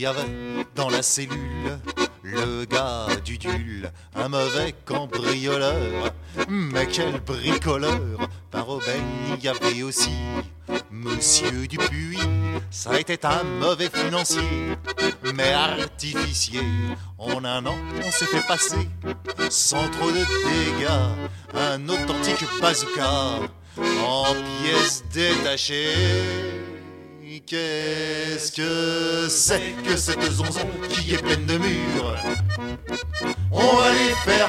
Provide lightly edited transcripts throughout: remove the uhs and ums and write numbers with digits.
y avait dans la cellule le gars du Dul, un mauvais cambrioleur. Mais quel bricoleur! Par aubaine, il y avait aussi Monsieur Dupuis. Ça était un mauvais financier, mais artificier. En un an, on s'est fait passer, sans trop de dégâts, un authentique bazooka en pièces détachées. Qu'est-ce que c'est que cette zonzon qui est pleine de murs? On va les faire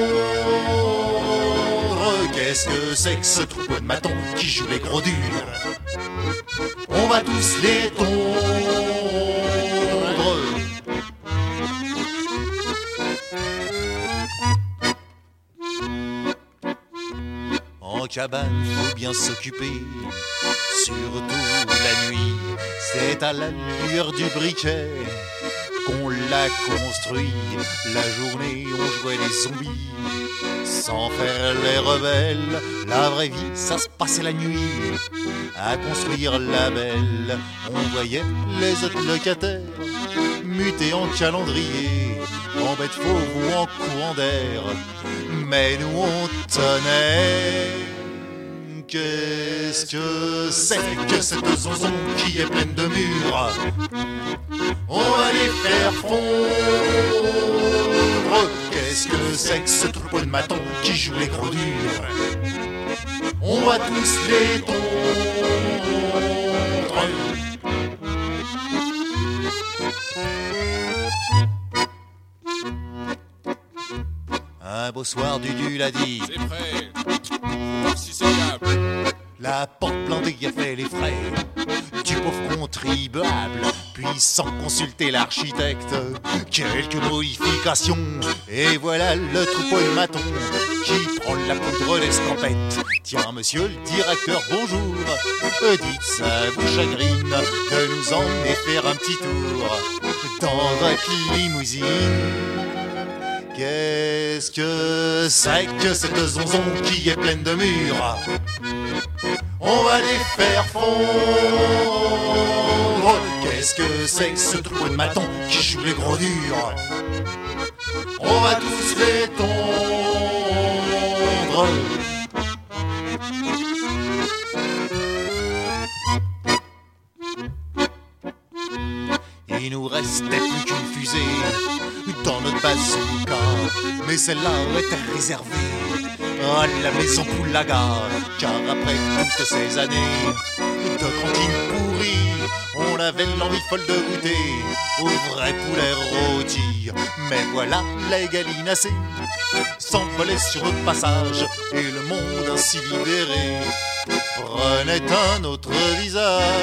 fondre. Qu'est-ce que c'est que ce troupeau de matons qui joue les gros durs? On va tous les tondre. En cabane, faut bien s'occuper, surtout la nuit. C'est à la lueur du briquet qu'on l'a construit. La journée, on jouait les zombies, sans faire les rebelles. La vraie vie, ça se passait la nuit, à construire la belle. On voyait les autres locataires mutés en calendrier, en bêtes fauves ou en courant d'air. Mais nous, on tenait. Qu'est-ce que c'est que cette zonzon qui est pleine de murs? On va les faire fondre. Qu'est-ce que c'est que ce troupeau de matons qui joue les gros durs? On va tous les tondre. Un beau soir, Dudu l'a dit: c'est prêt, si c'est câble. La porte blindée a fait les frais du pauvre contribuable. Puis sans consulter l'architecte, quelques modifications, et voilà le troupeau de matons qui prend la poudre d'escampette. Tiens monsieur le directeur, bonjour, dites ça vous chagrine de nous emmener faire un petit tour dans votre limousine? Qu'est-ce que c'est que cette zonzon qui est pleine de murs? On va les faire fondre. Qu'est-ce que c'est que ce troupeau de matons qui joue les gros durs? On va tous les tondre. Il nous restait plus qu'une fusée dans notre bazooka, mais celle-là était réservée à la maison Poulaga. Car après toutes ces années de cantine pourrie, on avait l'envie folle de goûter au vrai poulet rôti. Mais voilà, la gallinacée s'envolait sur notre passage, et le monde ainsi libéré prenait un autre visage.